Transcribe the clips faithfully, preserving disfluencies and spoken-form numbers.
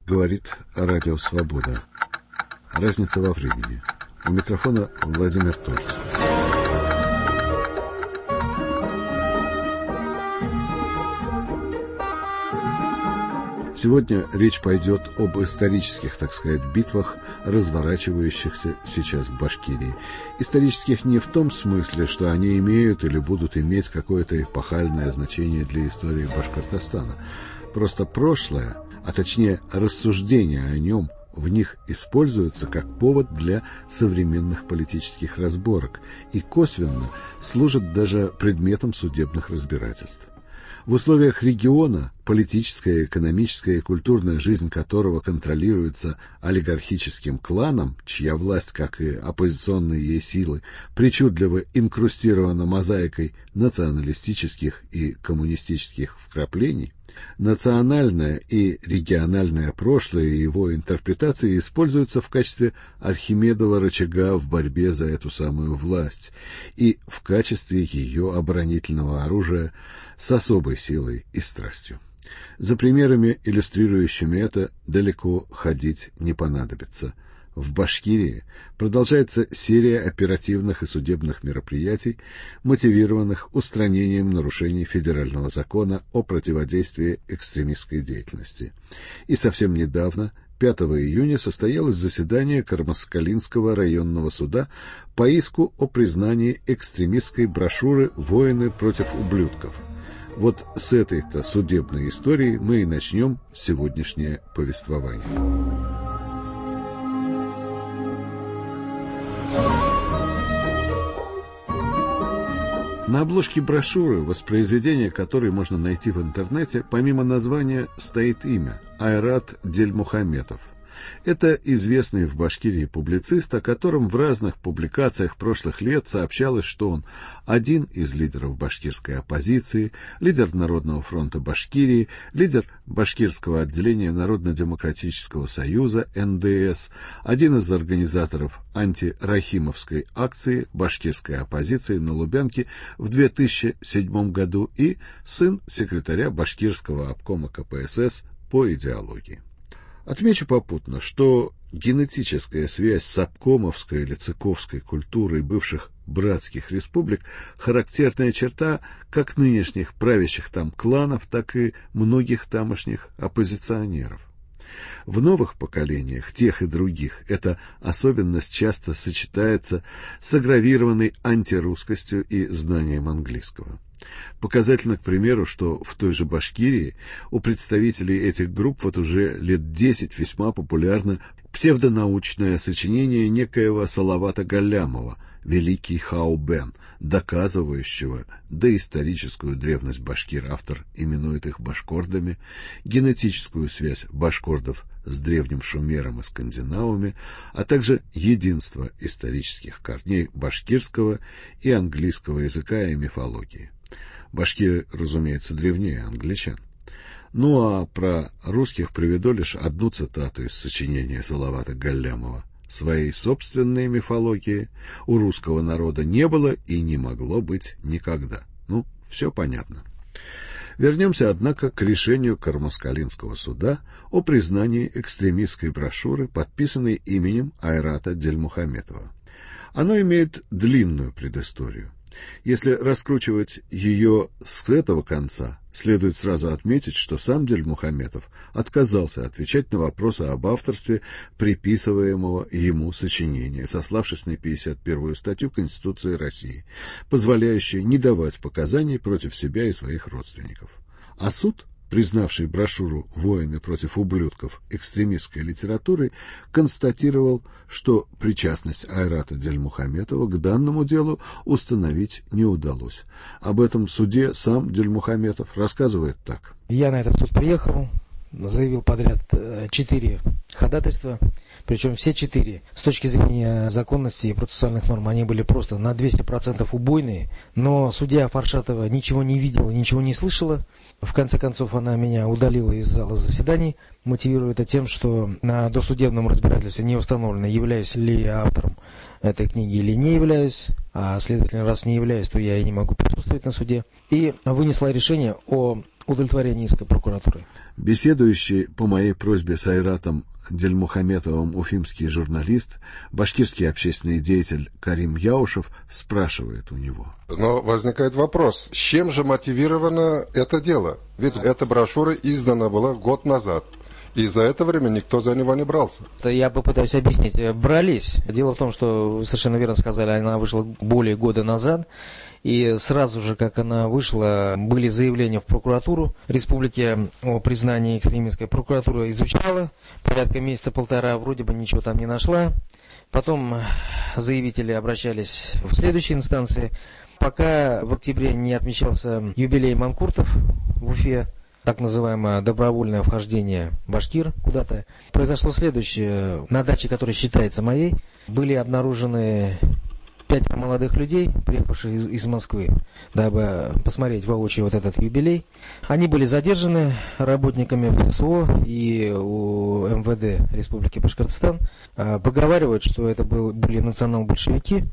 Говорит Радио Свобода. Разница во времени. У микрофона Владимир Тольцев. Сегодня речь пойдет об исторических, так сказать, битвах, разворачивающихся сейчас в Башкирии. Исторических не в том смысле, что они имеют или будут иметь какое-то эпохальное значение для истории Башкортостана. Просто прошлое, а точнее рассуждения о нем, в них используются как повод для современных политических разборок и косвенно служат даже предметом судебных разбирательств. В условиях региона, политическая, экономическая и культурная жизнь которого контролируется олигархическим кланом, чья власть, как и оппозиционные ей силы, причудливо инкрустирована мозаикой националистических и коммунистических вкраплений, национальное и региональное прошлое и его интерпретации используются в качестве Архимедова рычага в борьбе за эту самую власть и в качестве ее оборонительного оружия с особой силой и страстью. За примерами, иллюстрирующими это, далеко ходить не понадобится. В Башкирии продолжается серия оперативных и судебных мероприятий, мотивированных устранением нарушений федерального закона о противодействии экстремистской деятельности. И совсем недавно, пятого июня, состоялось заседание Кармаскалинского районного суда по иску о признании экстремистской брошюры «Воины против ублюдков». Вот с этой-то судебной истории мы и начнем сегодняшнее повествование. На обложке брошюры, воспроизведение которой можно найти в интернете, помимо названия стоит имя – Айрат Дельмухаметов. Это известный в Башкирии публицист, о котором в разных публикациях прошлых лет сообщалось, что он один из лидеров башкирской оппозиции, лидер Народного фронта Башкирии, лидер башкирского отделения Народно-демократического союза эн дэ эс, один из организаторов антирахимовской акции башкирской оппозиции на Лубянке в две тысячи седьмом году и сын секретаря башкирского обкома ка пэ эс эс по идеологии. Отмечу попутно, что генетическая связь с обкомовской или цыковской культурой бывших братских республик – характерная черта как нынешних правящих там кланов, так и многих тамошних оппозиционеров. В новых поколениях, тех и других, эта особенность часто сочетается с агравированной антирусскостью и знанием английского. Показательно, к примеру, что в той же Башкирии у представителей этих групп вот уже лет десять весьма популярно псевдонаучное сочинение некоего Салавата Галлямова «Великий Хаубен», доказывающего доисторическую древность башкир. Автор именует их башкордами, генетическую связь башкордов с древним шумером и скандинавами, а также единство исторических корней башкирского и английского языка и мифологии. Башкиры, разумеется, древнее англичан. Ну а про русских приведу лишь одну цитату из сочинения Салавата Галлямова. Своей собственной мифологии у русского народа не было и не могло быть никогда. Ну, все понятно. Вернемся, однако, к решению Кармаскалинского суда о признании экстремистской брошюры, подписанной именем Айрата Дельмухаметова. Оно имеет длинную предысторию. Если раскручивать ее с этого конца, следует сразу отметить, что сам Дельмухаметов отказался отвечать на вопросы об авторстве приписываемого ему сочинения, сославшись на пятьдесят первую статью Конституции России, позволяющую не давать показаний против себя и своих родственников. А суд, признавший брошюру «Воины против ублюдков» экстремистской литературой, констатировал, что причастность Айрата Дельмухаметова к данному делу установить не удалось. Об этом суде сам Дельмухаметов рассказывает так. Я на этот суд приехал, заявил подряд четыре ходатайства, причем все четыре с точки зрения законности и процессуальных норм они были просто на двести процентов убойные, но судья Фаршатова ничего не видела, ничего не слышала. В конце концов, она меня удалила из зала заседаний, мотивируя это тем, что на досудебном разбирательстве не установлено, являюсь ли я автором этой книги или не являюсь, а следовательно, раз не являюсь, то я и не могу присутствовать на суде. И вынесла решение о удовлетворения иска прокуратуры. Беседующий по моей просьбе с Айратом Дельмухаметовым уфимский журналист, башкирский общественный деятель Карим Яушев спрашивает у него. Но возникает вопрос, с чем же мотивировано это дело? Ведь эта брошюра издана была год назад. И за это время никто за него не брался. Я попытаюсь объяснить. Брались. Дело в том, что вы совершенно верно сказали, она вышла более года назад. И сразу же, как она вышла, были заявления в прокуратуру республики о признании экстремистской. Прокуратура изучала порядка месяца-полтора, вроде бы ничего там не нашла. Потом заявители обращались в следующие инстанции. Пока в октябре не отмечался юбилей манкуртов в Уфе, так называемое добровольное вхождение башкир куда-то, произошло следующее. На даче, которая считается моей, были обнаружены пять молодых людей, приехавших из, из Москвы, дабы посмотреть воочию вот этот юбилей. Они были задержаны работниками ФСО и у эм вэ дэ Республики Башкортостан. Поговаривают, что это был, были национал-большевики.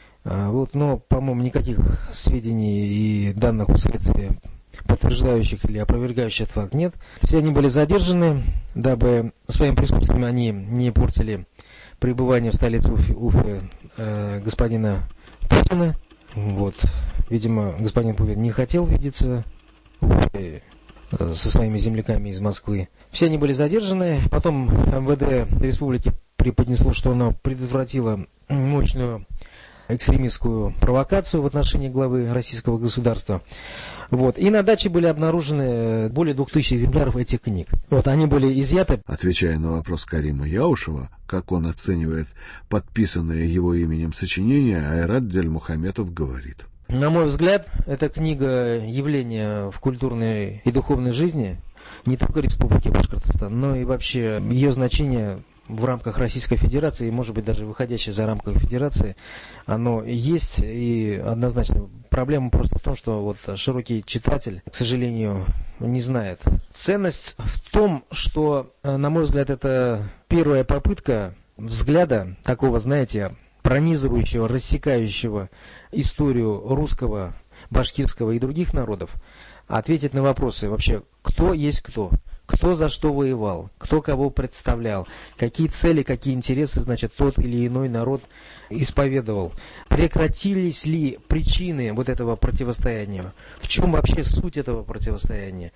Вот, но, по-моему, никаких сведений и данных у следствия, подтверждающих или опровергающих этот факт, нет. Все они были задержаны, дабы своим присутствием они не портили пребывание в столице Уфы, Уфы э, господина Путина. Вот. Видимо, господин Путин не хотел видеться в Уфе э, со своими земляками из Москвы. Все они были задержаны. Потом эм вэ дэ республики преподнесло, что оно предотвратило мощную экстремистскую провокацию в отношении главы российского государства. Вот. И на даче были обнаружены более двух тысяч экземпляров этих книг. Вот, они были изъяты. Отвечая на вопрос Карима Яушева, как он оценивает подписанное его именем сочинение, Айрат Дельмухаметов говорит. На мой взгляд, эта книга явление в культурной и духовной жизни не только Республики Башкортостан, но и вообще ее значение в рамках Российской Федерации, и, может быть, даже выходящее за рамки Федерации, оно есть, и однозначно проблема просто в том, что вот широкий читатель, к сожалению, не знает. Ценность в том, что, на мой взгляд, это первая попытка взгляда такого, знаете, пронизывающего, рассекающего историю русского, башкирского и других народов, ответить на вопросы вообще, кто есть кто. Кто за что воевал, кто кого представлял, какие цели, какие интересы, значит, тот или иной народ исповедовал. Прекратились ли причины вот этого противостояния? В чем вообще суть этого противостояния?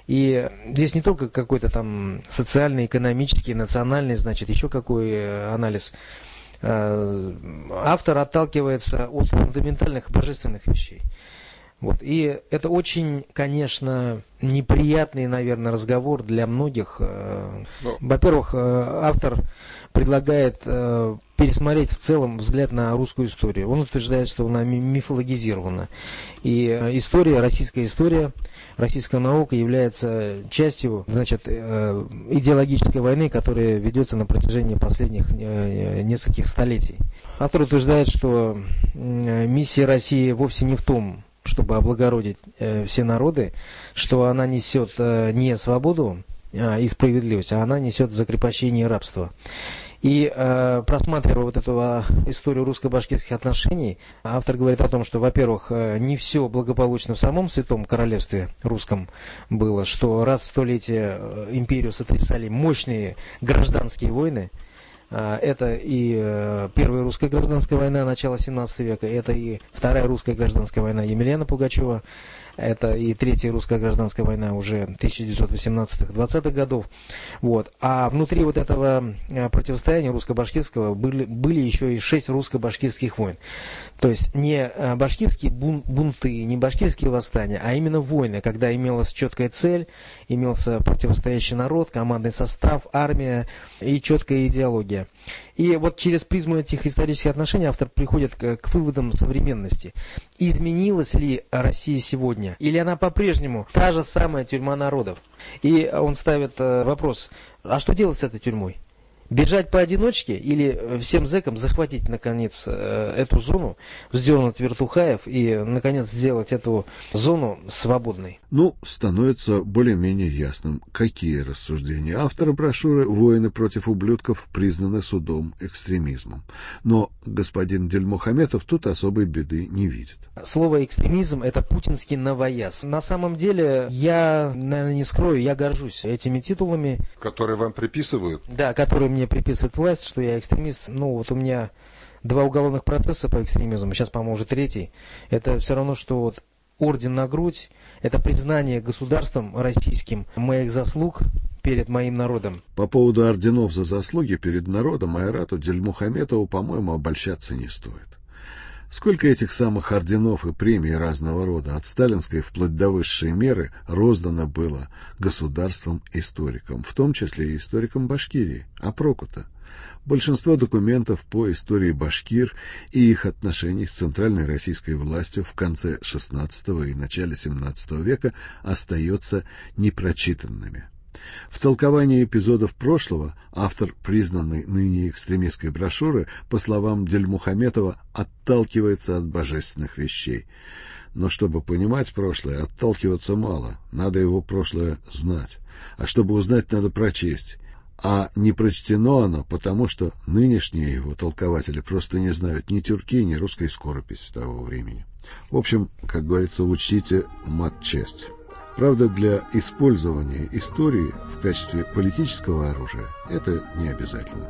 И здесь не только какой-то там социальный, экономический, национальный, значит, еще какой анализ. Автор отталкивается от фундаментальных божественных вещей. Вот. И это очень, конечно, неприятный, наверное, разговор для многих. Но... Во-первых, автор предлагает пересмотреть в целом взгляд на русскую историю. Он утверждает, что она мифологизирована. И история, российская история, российская наука является частью, значит, идеологической войны, которая ведется на протяжении последних нескольких столетий. Автор утверждает, что миссия России вовсе не в том, чтобы облагородить э, все народы, что она несет э, не свободу э, и справедливость, а она несет закрепощение рабства. И э, просматривая вот эту э, историю русско-башкирских отношений, автор говорит о том, что, во-первых, э, не все благополучно в самом Святом Королевстве русском было, что раз в столетие э, империю сотрясали мощные гражданские войны. Это и первая русская гражданская война начала семнадцатого века, это и вторая русская гражданская война Емельяна Пугачева, это и третья русская гражданская война уже тысяча девятьсот восемнадцатых-двадцатых годов. Вот. А внутри вот этого противостояния русско-башкирского были, были еще и шесть русско-башкирских войн. То есть не башкирские бун, бунты, не башкирские восстания, а именно войны, когда имелась четкая цель, имелся противостоящий народ, командный состав, армия и четкая идеология. И вот через призму этих исторических отношений автор приходит к, к выводам современности. Изменилась ли Россия сегодня? Или она по-прежнему та же самая тюрьма народов? И он ставит э, вопрос, а что делать с этой тюрьмой? Бежать поодиночке или всем зэкам захватить, наконец, эту зону, сделанную от вертухаев, и, наконец, сделать эту зону свободной? Ну, становится более-менее ясным, какие рассуждения автора брошюры «Воины против ублюдков» признаны судом экстремизмом. Но господин Дильмухаметов тут особой беды не видит. Слово «экстремизм» — это путинский новояз. На самом деле, я, наверное, не скрою, я горжусь этими титулами. Которые вам приписывают? Да, которые мне приписывает власть, что я экстремист. Ну, вот у меня два уголовных процесса по экстремизму, сейчас, по-моему, уже третий. Это все равно, что вот орден на грудь, это признание государством российским моих заслуг перед моим народом. По поводу орденов за заслуги перед народом Айрату Дильмухаметову, по-моему, обольщаться не стоит. Сколько этих самых орденов и премий разного рода, от сталинской вплоть до высшей меры, роздано было государством-историкам, в том числе и историкам Башкирии. А проку-то? Большинство документов по истории башкир и их отношений с центральной российской властью в конце шестнадцатого и начале семнадцатого века остается непрочитанными. В толковании эпизодов прошлого автор признанной ныне экстремистской брошюры, по словам Дильмухаметова, отталкивается от божественных вещей. Но чтобы понимать прошлое, отталкиваться мало, надо его прошлое знать. А чтобы узнать, надо прочесть. А не прочтено оно, потому что нынешние его толкователи просто не знают ни тюрки, ни русской скорописи того времени. В общем, как говорится, учтите матчасть. Правда, для использования истории в качестве политического оружия это не обязательно.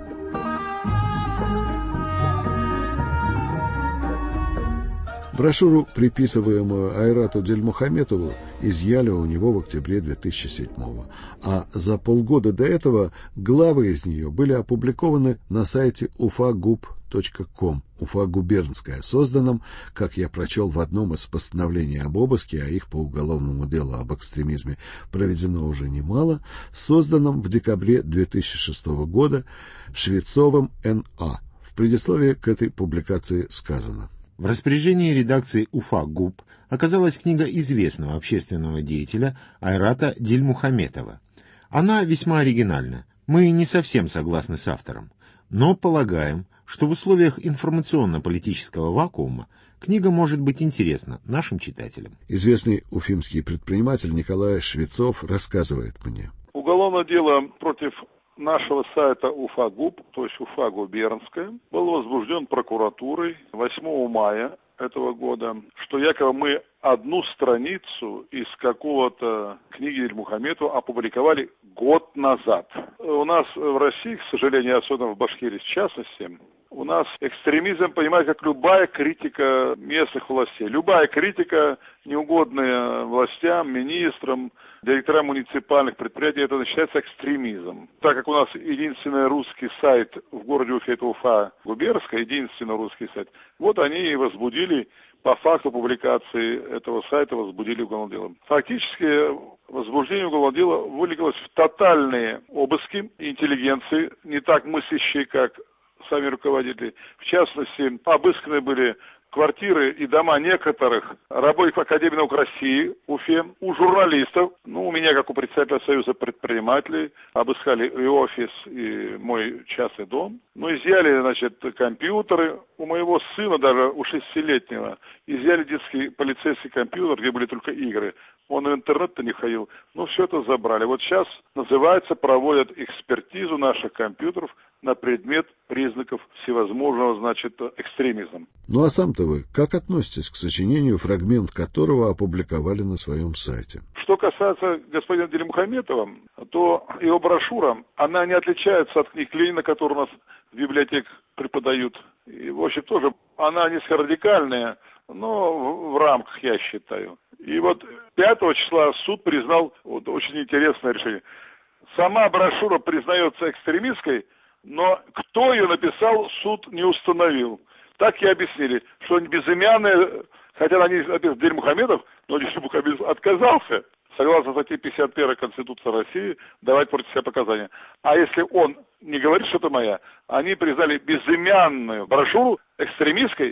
Брошюру, приписываемую Айрату Дильмухаметову, изъяли у него в октябре две тысячи седьмого, а за полгода до этого главы из нее были опубликованы на сайте уфагуб точка ком, Уфа губернская, созданном, как я прочел в одном из постановлений об обыске, а их по уголовному делу об экстремизме проведено уже немало, созданном в декабре две тысячи шестого года Швецовым Н А. В предисловии к этой публикации сказано: в распоряжении редакции «Уфа-Губ» оказалась книга известного общественного деятеля Айрата Дильмухаметова. Она весьма оригинальна. Мы не совсем согласны с автором, но полагаем, что в условиях информационно-политического вакуума книга может быть интересна нашим читателям. Известный уфимский предприниматель Николай Швецов рассказывает мне. Уголовное дело против нашего сайта Уфа-Губ, то есть Уфа губернская, был возбужден прокуратурой восьмого мая этого года, что якобы мы одну страницу из какого-то книги Дильмухаметова опубликовали год назад. У нас в России, к сожалению, особенно в Башкирии в частности, у нас экстремизм понимает как любая критика местных властей. Любая критика, неугодная властям, министрам, директорам муниципальных предприятий, это считается экстремизмом. Так как у нас единственный русский сайт в городе Уфе, это Уфа губернская, единственный русский сайт, вот они и возбудили, по факту публикации этого сайта возбудили уголовное дело. Фактически возбуждение уголовного дела вылилось в тотальные обыски интеллигенции, не так мыслящие, как сами руководители. В частности, обысканы были квартиры и дома некоторых работников Академии наук России в Уфе, у журналистов, ну, у меня, как у председателя Союза предпринимателей, обыскали и офис, и мой частный дом. Ну, изъяли, значит, компьютеры. У моего сына, даже у шестилетнего, изъяли детский полицейский компьютер, где были только игры. Он в интернет-то не ходил. Ну, все это забрали. Вот сейчас, называется, проводят экспертизу наших компьютеров на предмет признаков всевозможного, значит, экстремизма. Ну, а сам-то вы как относитесь к сочинению, фрагмент которого опубликовали на своем сайте? Что касается господина Дильмухаметова, то его брошюра, она не отличается от книг Ленина, которые у нас в библиотеках преподают. И, в общем, тоже она несколько радикальная, но в, в рамках, я считаю. И вот пятого числа суд признал вот, очень интересное решение. Сама брошюра признается экстремистской, но кто ее написал, суд не установил. Так и объяснили, что они безымянные, хотя они написали Дильмухаметов, но Дильмухаметов отказался, согласно статье пятьдесят первой Конституции России, давать против себя показания. А если он не говорит, что это моя, они признали безымянную брошюру экстремистской,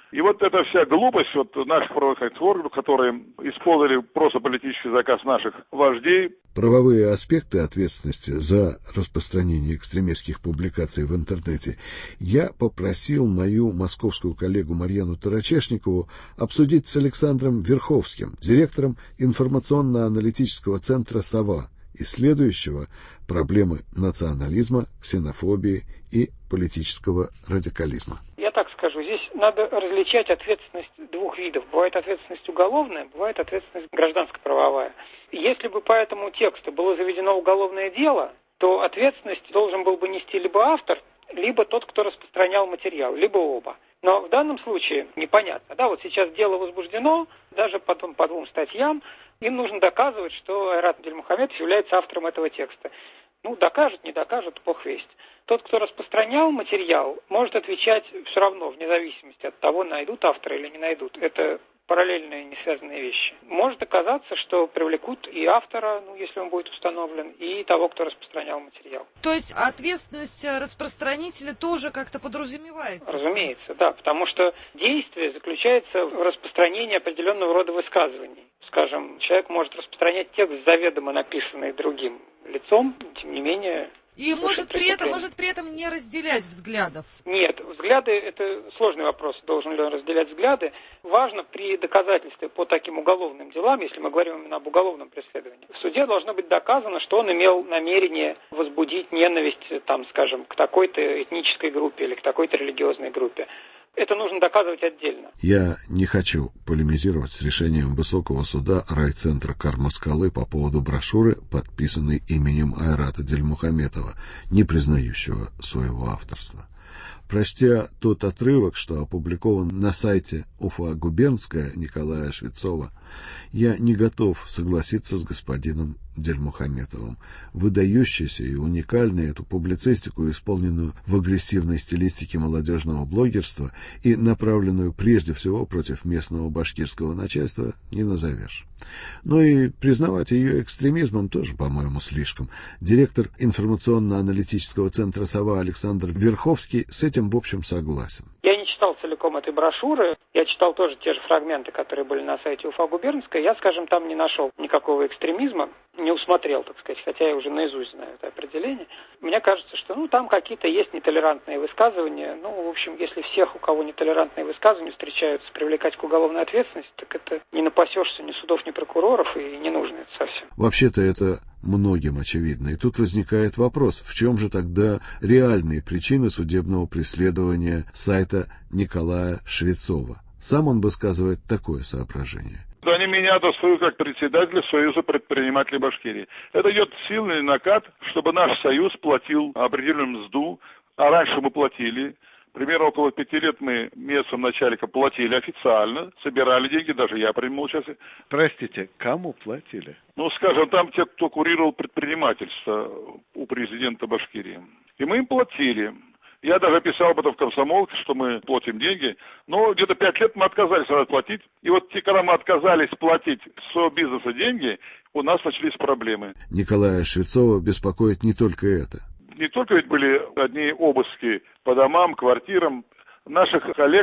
И вот эта вся глупость вот наших правоохранительных органов, которые исполнили просто политический заказ наших вождей. Правовые аспекты ответственности за распространение экстремистских публикаций в интернете я попросил мою московскую коллегу Марьяну Тарачешникову обсудить с Александром Верховским, директором информационно-аналитического центра «Сова», исследующего проблемы национализма, ксенофобии и политического радикализма. Я так скажу, здесь надо различать ответственность двух видов. Бывает ответственность уголовная, бывает ответственность гражданско-правовая. Если бы по этому тексту было заведено уголовное дело, то ответственность должен был бы нести либо автор, либо тот, кто распространял материал, либо оба. Но в данном случае непонятно. Да, вот сейчас дело возбуждено, даже потом по двум статьям, им нужно доказывать, что Айрат Дильмухаметов является автором этого текста. Ну, докажет, не докажет, бог весть. Тот, кто распространял материал, может отвечать все равно, вне зависимости от того, найдут автора или не найдут. Это параллельные, не связанные вещи. Может оказаться, что привлекут и автора, ну, если он будет установлен, и того, кто распространял материал. То есть ответственность распространителя тоже как-то подразумевается? Разумеется, да, потому что действие заключается в распространении определенного рода высказываний. Скажем, человек может распространять текст, заведомо написанный другим лицом, тем не менее... И может при, этом, может при этом не разделять взглядов? Нет, взгляды – это сложный вопрос, должен ли он разделять взгляды. Важно при доказательстве по таким уголовным делам, если мы говорим именно об уголовном преследовании, в суде должно быть доказано, что он имел намерение возбудить ненависть, там, скажем, к такой-то этнической группе или к такой-то религиозной группе. Это нужно доказывать отдельно. Я не хочу полемизировать с решением Высокого суда райцентра Кармаскалы по поводу брошюры, подписанной именем Айрата Дильмухаметова, не признающего своего авторства. Прочтя тот отрывок, что опубликован на сайте Уфа губернская Николая Швецова, я не готов согласиться с господином Дильмухаметовым. Выдающуюся и уникальную эту публицистику, исполненную в агрессивной стилистике молодежного блогерства и направленную прежде всего против местного башкирского начальства, не назовешь. Но и признавать ее экстремизмом тоже, по-моему, слишком. Директор информационно-аналитического центра «Сова» Александр Верховский с этим, в общем, согласен. Я не читал целиком этой брошюры, я читал тоже те же фрагменты, которые были на сайте Уфа губернская. Я, скажем, там не нашел никакого экстремизма, не усмотрел, так сказать, хотя я уже наизусть знаю это определение. Мне кажется, что ну там какие-то есть нетолерантные высказывания. Ну, в общем, если всех, у кого нетолерантные высказывания встречаются, привлекать к уголовной ответственности, так это не напасешься ни судов, ни прокуроров, и не нужно это совсем. Вообще-то это многим очевидно. И тут возникает вопрос, в чем же тогда реальные причины судебного преследования сайта Николая Швецова? Сам он высказывает такое соображение. Они меня достают как председателя Союза предпринимателей Башкирии. Это идет сильный накат, чтобы наш союз платил определенную мзду, а раньше мы платили. Примерно около пяти лет мы местным начальникам платили официально, собирали деньги, даже я принимал участие. Простите, кому платили? Ну, скажем, там те, кто курировал предпринимательство у президента Башкирии. И мы им платили. Я даже писал об этом в комсомолке, что мы платим деньги, но где-то пять лет мы отказались платить. И вот когда мы отказались платить с бизнеса деньги, у нас начались проблемы. Николая Швецова беспокоит не только это. Не только ведь были одни обыски по домам, квартирам. Наших коллег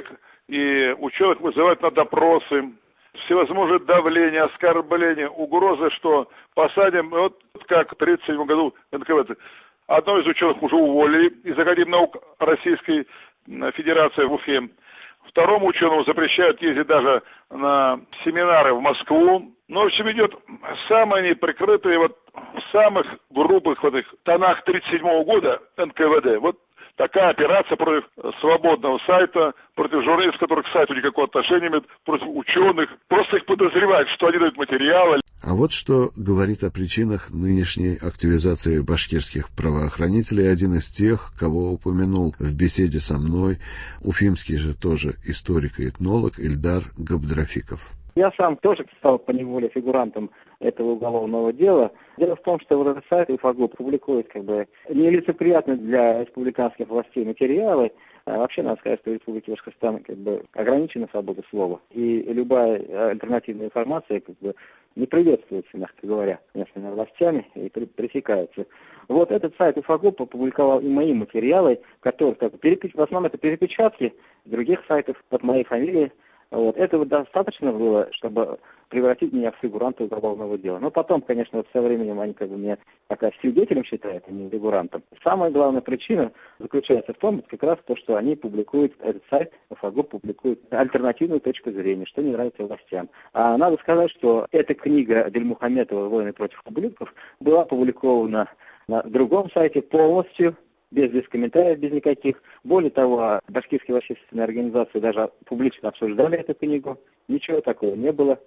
и ученых вызывают на допросы. Всевозможные давления, оскорбления, угрозы, что посадим, вот как в тридцать седьмом году эн ка вэ тэ. Одного из ученых уже уволили из Академии наук Российской Федерации в Уфе. Второму ученому запрещают ездить даже на семинары в Москву. Но, в общем, идет самое неприкрытое, вот в самых грубых вот этих тонах тридцать седьмого года эн ка вэ дэ. Вот такая операция против свободного сайта, против журналистов, которые к сайту никакого отношения не имеют, против ученых. Просто их подозревают, что они дают материалы. А вот что говорит о причинах нынешней активизации башкирских правоохранителей один из тех, кого упомянул в беседе со мной уфимский же тоже историк и этнолог Ильдар Габдрафиков. Я сам тоже стал поневоле фигурантом этого уголовного дела. Дело в том, что вот этот сайт УФАГУП публикует как бы нелицеприятно для республиканских властей материалы. А вообще, надо сказать, что в Республике Башкортостан как бы ограничена свобода слова. И любая альтернативная информация как бы не приветствуется, мягко говоря, местными властями и пресекается. Вот этот сайт УФАГУП опубликовал и мои материалы, которые как бы, перепеч... в основном это перепечатки других сайтов под моей фамилией. Вот. Этого достаточно было, чтобы превратить меня в фигуранта уголовного дела. Но потом, конечно, вот со временем они как бы меня пока свидетелем считают, а не фигурантом. Самая главная причина заключается в том, как раз то, что они публикуют, этот сайт УФАГУП публикует альтернативную точку зрения, что не нравится властям. А надо сказать, что эта книга Дильмухаметова «Войны против ублюдков» была опубликована на другом сайте полностью, без, без комментариев, без никаких. Более того, башкирские общественные организации даже публично обсуждали эту книгу. Ничего такого не было.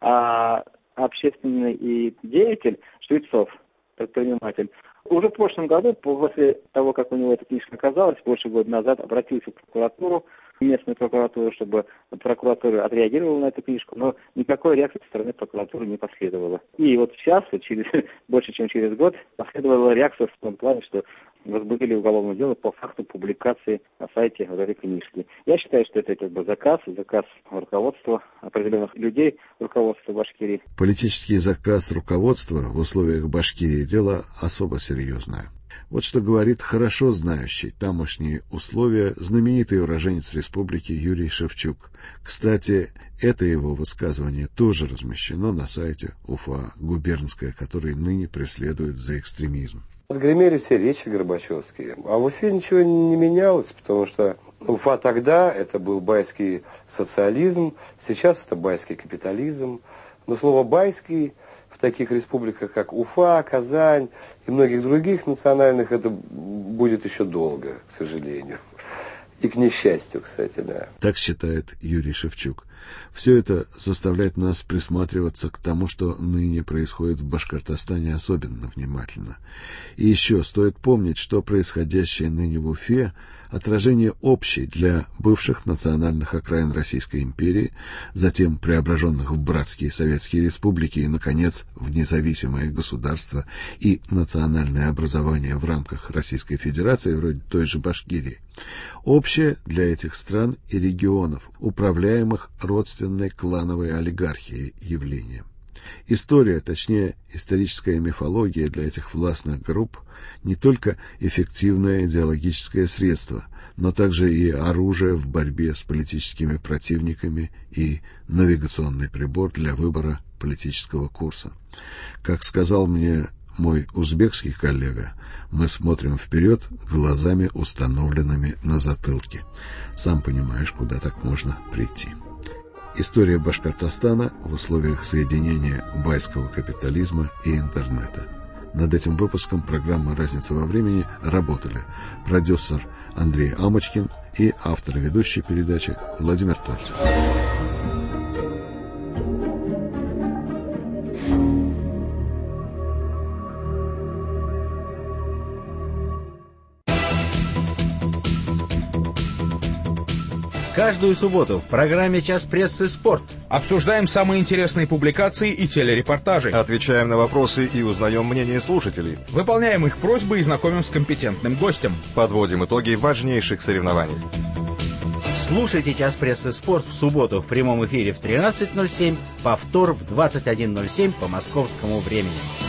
А общественный и деятель Швецов, предприниматель, уже в прошлом году, после того, как у него эта книжка оказалась, больше года назад обратился в прокуратуру, местную прокуратуру, чтобы прокуратура отреагировала на эту книжку, но никакой реакции со стороны прокуратуры не последовало. И вот сейчас, через, больше чем через год, последовала реакция в том плане, что возбудили уголовное дело по факту публикации на сайте вот этой книжки. Я считаю, что это как бы заказ, заказ руководства определенных людей, руководства Башкирии. Политический заказ руководства в условиях Башкирии – дело особо серьезное. Вот что говорит хорошо знающий тамошние условия знаменитый уроженец республики Юрий Шевчук. Кстати, это его высказывание тоже размещено на сайте УФА губернская, который ныне преследует за экстремизм. Отгремели все речи горбачевские, а в Уфе ничего не менялось, потому что Уфа тогда это был байский социализм, сейчас это байский капитализм. Но слово «байский» в таких республиках, как Уфа, Казань и многих других национальных, это будет еще долго, к сожалению. И к несчастью, кстати, да. Так считает Юрий Шевчук. Все это заставляет нас присматриваться к тому, что ныне происходит в Башкортостане, особенно внимательно. И еще стоит помнить, что происходящее ныне в Уфе – отражение общей для бывших национальных окраин Российской империи, затем преображенных в братские советские республики и, наконец, в независимые государства и национальное образование в рамках Российской Федерации, вроде той же Башкирии. Общее для этих стран и регионов, управляемых родственной клановой олигархией явлением. История, точнее, историческая мифология для этих властных групп не только эффективное идеологическое средство, но также и оружие в борьбе с политическими противниками и навигационный прибор для выбора политического курса. Как сказал мне мой узбекский коллега, мы смотрим вперед глазами, установленными на затылке. Сам понимаешь, куда так можно прийти. История Башкортостана в условиях соединения байского капитализма и интернета. Над этим выпуском программы «Разница во времени» работали продюсер Андрей Амочкин и автор ведущей передачи Владимир Тольцев. Каждую субботу в программе «Час прессы. Спорт» обсуждаем самые интересные публикации и телерепортажи. Отвечаем на вопросы и узнаем мнение слушателей. Выполняем их просьбы и знакомим с компетентным гостем. Подводим итоги важнейших соревнований. Слушайте «Час прессы. Спорт» в субботу в прямом эфире в тринадцать ноль семь, повтор в двадцать один ноль семь по московскому времени.